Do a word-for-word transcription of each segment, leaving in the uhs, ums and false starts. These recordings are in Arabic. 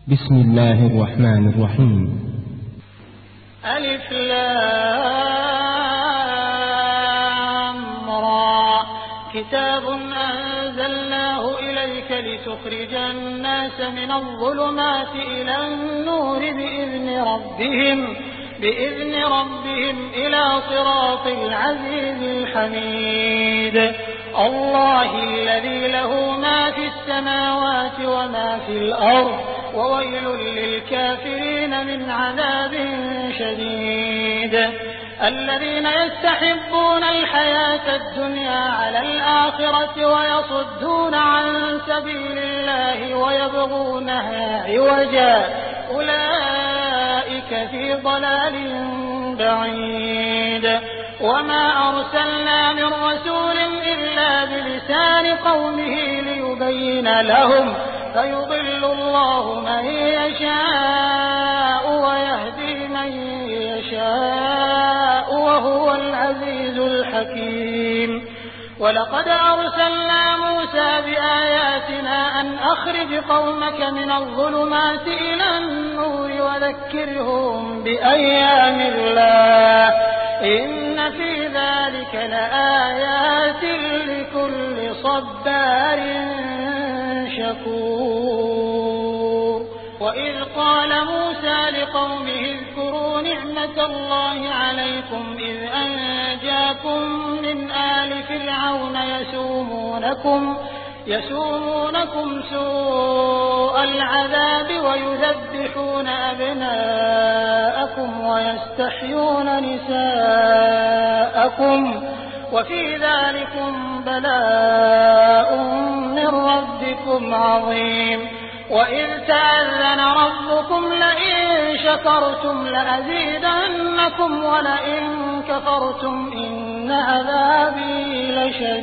بسم الله الرحمن الرحيم. ألف لام را كتاب أنزلناه إليك لتخرج الناس من الظلمات إلى النور بإذن ربهم بإذن ربهم إلى صراط العزيز الحميد الله الذي له ما في السماوات وما في الأرض وويل للكافرين من عذاب شديد الذين يستحبون الحياة الدنيا على الآخرة ويصدون عن سبيل الله ويبغونها عوجا أولئك في ضلال بعيد وما أرسلنا من رسول إلا بلسان قومه ليبين لهم فيضل الله من يشاء ويهدي من يشاء وهو العزيز الحكيم ولقد أرسلنا موسى بآياتنا أن أخرج قومك من الظلمات إلى النور وذكرهم بأيام الله إن في ذلك لآيات لكل صبار شكور وإذ قال موسى لقومه اذكروا نعمة الله عليكم إذ أنجاكم من آل فرعون يسومونكم يسومونكم سوء العذاب ويذبحون أبناءكم ويستحيون نساءكم وفي ذلكم بلاء من ربكم عظيم وإذ تأذن ربكم لئن شكرتم لأزيدنكم ولئن كفرتم إن عذابي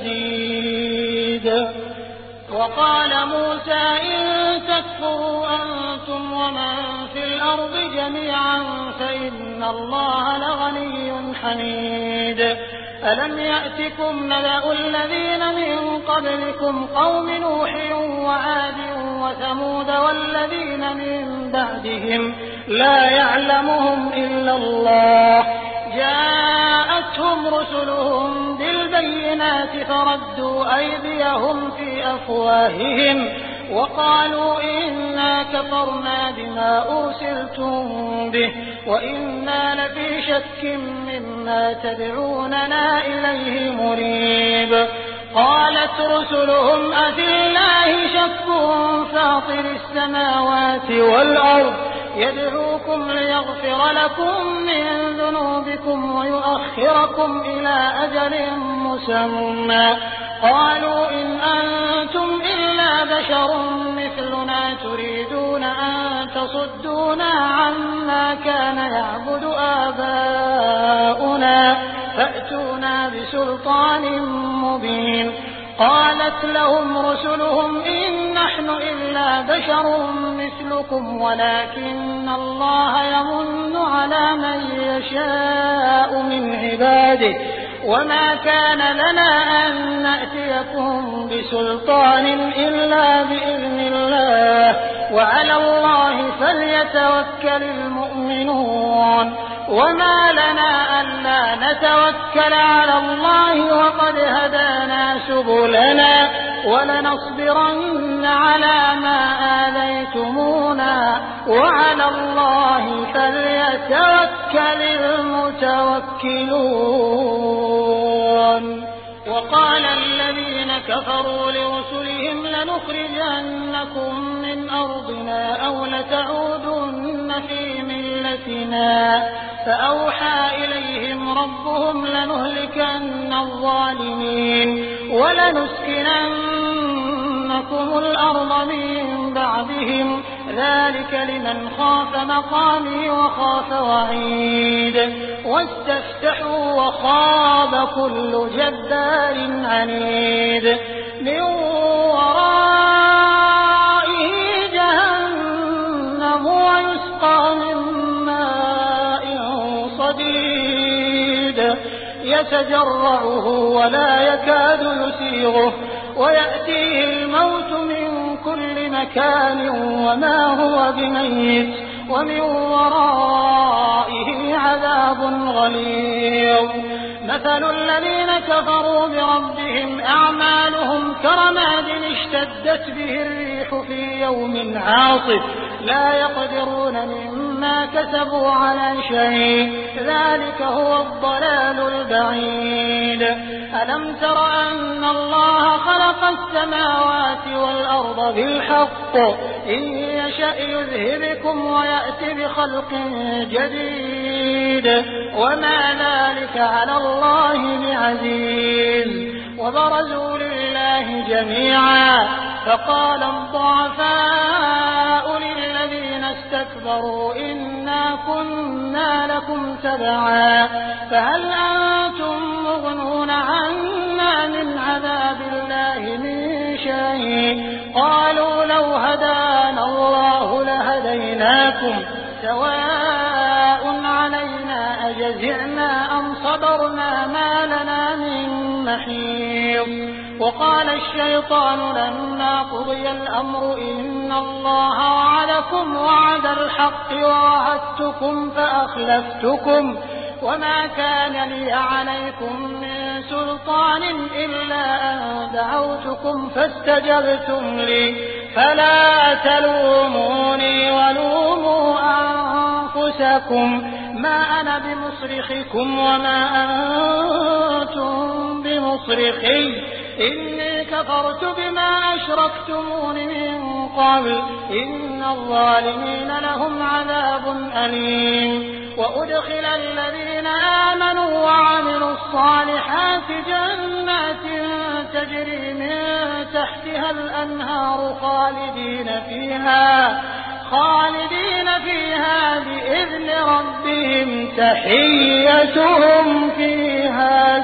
لشديد وقال موسى إن تكفروا أنتم ومن في الأرض جميعا فإن الله لغني حميد ألم يأتكم نبأ الذين من قبلكم قوم نوح وعاد وثمود والذين من بعدهم لا يعلمهم إلا الله جاءتهم رسلهم بالبينات فردوا أيديهم في أفواههم وقالوا إنا كفرنا بما أرسلتم به وإنا لفي شك مما تدعوننا إليه مريب قالت رسلهم أفي الله شك فاطر السماوات والأرض يدعوكم ليغفر لكم من ذنوبكم ويؤخركم إلى أجل مسمى قالوا إن أنتم إلا بشر مثلنا تريدون أن تصدونا عما كان يعبد آباؤنا فأتونا بسلطان مبين قالت لهم رسلهم إن نحن إلا بشر مثلكم ولكن الله يمن على من يشاء من عباده وما كان لنا أن نأتيكم بسلطان إلا بإذن الله وعلى الله فليتوكل المؤمنون وما لنا ألا نتوكل على الله وقد هدانا سبلنا ولنصبرن على ما آذيتمونا وعلى الله فليتوكل المتوكلون وقال الذين كفروا لرسلهم لنخرجنكم من أرضنا أو لتعودن في ملتنا فأوحى إليهم ربهم لنهلكن الظالمين ولنسكننكم الأرض من بعدهم ذلك لمن خاف مقامي وخاف وعيد واستفتحوا وخاب كل جبار عنيد من ورائه جهنم ويسقى من ماء صديد يتجرعه ولا يكاد يسيغه ويأتيه الموت من كل مكان وما هو بميت ومن ورائه عذاب غليظ. مثل الذين كفروا بربهم أعمالهم كرماد اشتدت به الريح في يوم عاصف لا يقدرون مما كسبوا على شيء ذلك هو الضلال البعيد. ألم تر أن الله خلق السماوات والأرض بالحق إن يشأ يذهبكم ويأتي بخلق جديد وما ذلك على الله بعزيز. وبرزوا لله جميعا فقال الضعفاء للذين استكبروا إنا كنا لكم تبعا فهل أنتم مغنون عنا من عذاب الله من شيء قالوا لو هدانا الله لهديناكم سواء علينا أجزعنا أم صبرنا ما لنا من محيص. وقال الشيطان لما قضي الأمر إن الله وعدكم وعد الحق ووعدتكم فأخلفتكم وما كان لي عليكم من سلطان إلا أن دعوتكم فاستجبتم لي فلا تلوموني ولوموا أنفسكم ما أنا بمصرخكم وما أنتم بمصرخي إني كفرت بما أشركتمون من قبل إن الظالمين لهم عذاب أليم. وأدخل الذين آمنوا وعملوا الصالحات جنات تجري من تحتها الأنهار خالدين فيها خالدين فيها بإذن ربهم تحيتهم فيها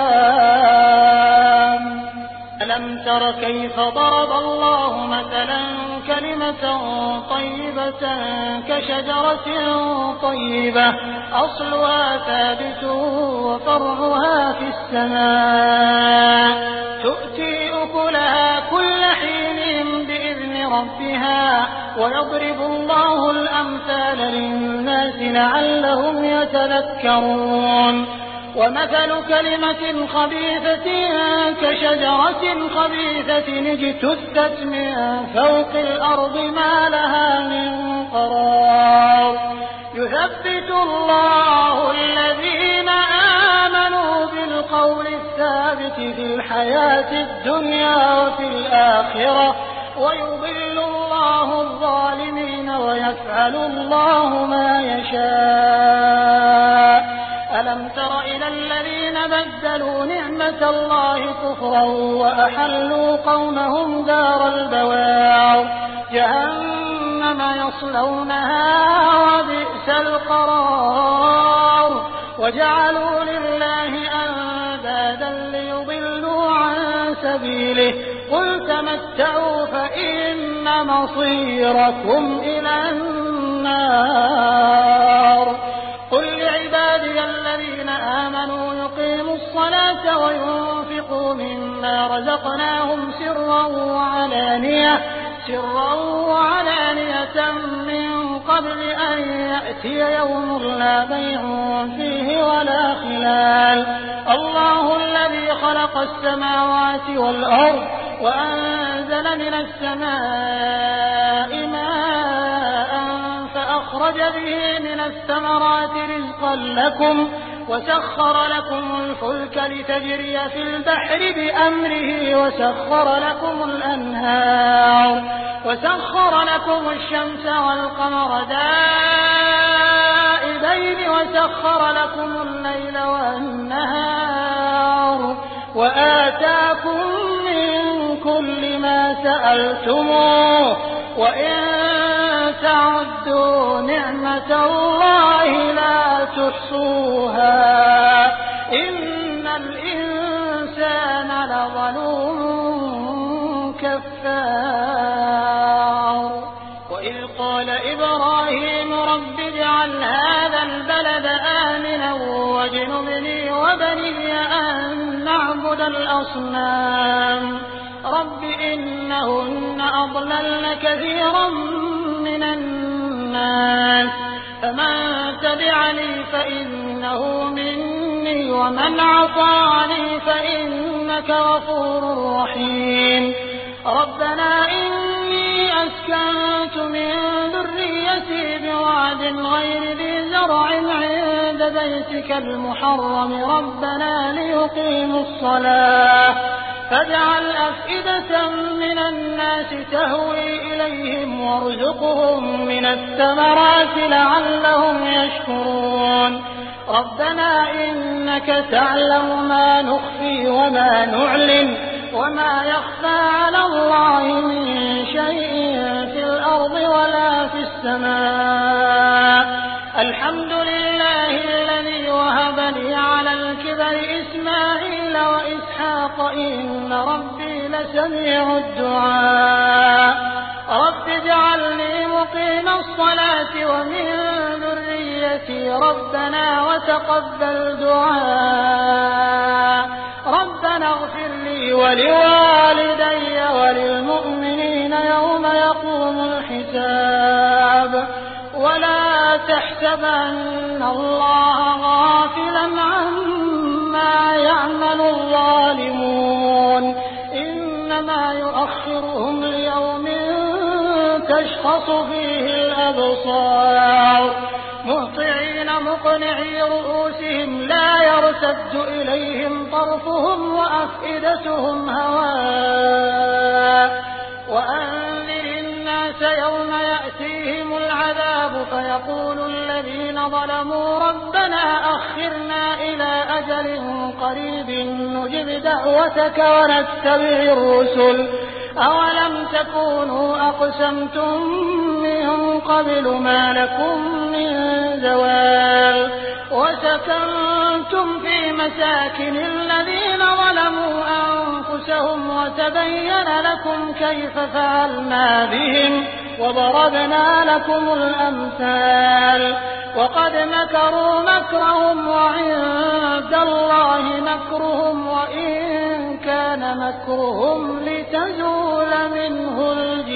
سلام. ألم تر كيف ضرب الله مثلا كلمة طيبة كشجرة طيبة أصلها ثابت وفرعها في السماء تؤتي أكلها كل حين بإذن ربها ويضرب الله الأمثال للناس لعلهم يتذكرون. ومثل كلمة خبيثة كشجرة خبيثة اجتثت من فوق الأرض ما لها من قرار يثبت الله الذين آمنوا بالقول الثابت في الحياة الدنيا وفي الآخرة ويضل الله الظالمين ويفعل الله ما يشاء. ألم تر إلى الذين بدلوا نعمة الله كفرا وأحلوا قومهم دار البوار جهنم يصلونها وبئس القرار وجعلوا لله أندادا ليضلوا عن سبيله قل تمتعوا فإن مصيركم إلى النار. قل لعبادي الذين آمنوا يقيموا الصلاة وينفقوا مما رزقناهم سرا وعلانية سرا وعلانية من قبل أن يأتي يوم لا بيع فيه ولا خلال. الله الذي خلق السماوات والأرض وأنزل من السماء ماء فأخرج به من الثمرات رزقا لكم وسخر لكم الفلك لتجري في البحر بأمره وسخر لكم الأنهار وسخر لكم الشمس والقمر دائبين وسخر لكم الليل والنهار وآتاكم من كل ما سألتموه وإن تعدوا نعمة الله لا تحصوها إن الإنسان لظلوم كفار. وإذ قال إبراهيم رب اجعل هذا البلد آمنا واجنبني وبني أن نعبد الأصنام رب إنهن أضللن كثيرا من الناس فمن تبعني فإنه مني ومن عصاني فإنك غفور رحيم ربنا إني أسكنت من ذريتي بواد غير ذي زرع عند بيتك المحرم ربنا ليقيموا الصلاة فاجعل أفئدة من الناس تهوي إليهم وارزقهم من الثمرات لعلهم يشكرون ربنا إنك تعلم ما نخفي وما نعلن وما يخفى على الله من شيء في الأرض ولا في السماء الحمد لله الذي وهب لي على الكبر إسماعيل وإسحاق إن ربي لسميع الدعاء رب اجعلني مقيم الصلاة ومن ذريتي ربنا وتقبل دعاء ربنا اغفر لي ولوالدي وللمؤمنين يوم يقوم الحساب ولا تحسبن الله غافلا عما يعمل الظالمون إنما يؤخرهم ليوم تشخص فيه الأبصار مهطعين مقنعي رؤوسهم لا يرتد إليهم طرفهم وأفئدتهم هواء وأنذر الناس يوم يأتيهم العذاب فيقول الذين ظلموا ربنا أخرنا إلى أجل قريب نجب دعوتك ونتبع الرسل أولم تكونوا أقسمتم من قبل ما لكم من زوال وسكنتم في مساكن الذين ظلموا أنفسهم وتبين لكم كيف فعلنا بهم وضربنا لكم الأمثال وقد مكروا مكرهم وعند الله مكرهم وإن كان مكرهم لتزول منه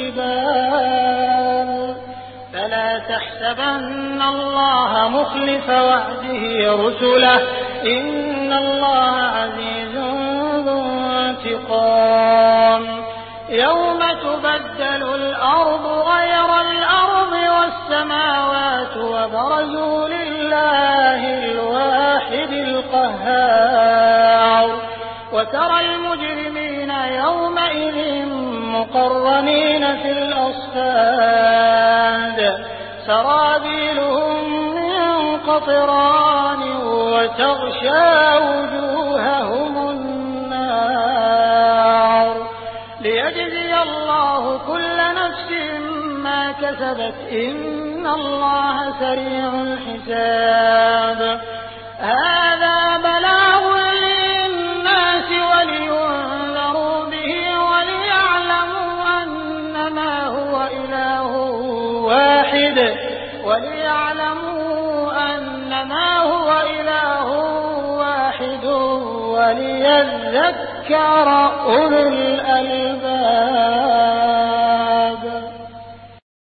الجبال فلا تحسبن الله مخلف وعده رسله إن الله عزيز ذو انتقام يوم تبدل الأرض غير الأرض والسماوات وبرزوا لله الواحد القهار وترى المجرمين يومئذ مقرنين في الأصفاد سرابيلهم من قطران وتغشى وجوههم النار ليجزي الله كل نفس ما كسبت إن الله سريع الحساب هذا بلاغ للناس ولينذروا به وليعلموا أنما هو إله واحد وليعلموا أنما هو إله واحد وليذكر أولو الألباب